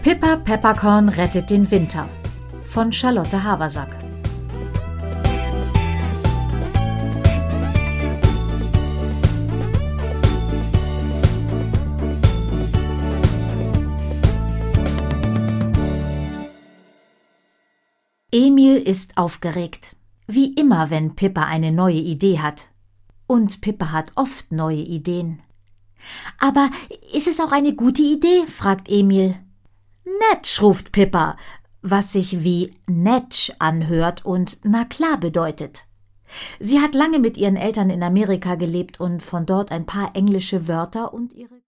Pippa Peppercorn rettet den Winter von Charlotte Habersack. Emil ist aufgeregt, wie immer, wenn Pippa eine neue Idee hat. Und Pippa hat oft neue Ideen. »Aber ist es auch eine gute Idee?« fragt Emil. »Netsch«, ruft Pippa, was sich wie Netsch anhört und na klar bedeutet. Sie hat lange mit ihren Eltern in Amerika gelebt und von dort ein paar englische Wörter und ihre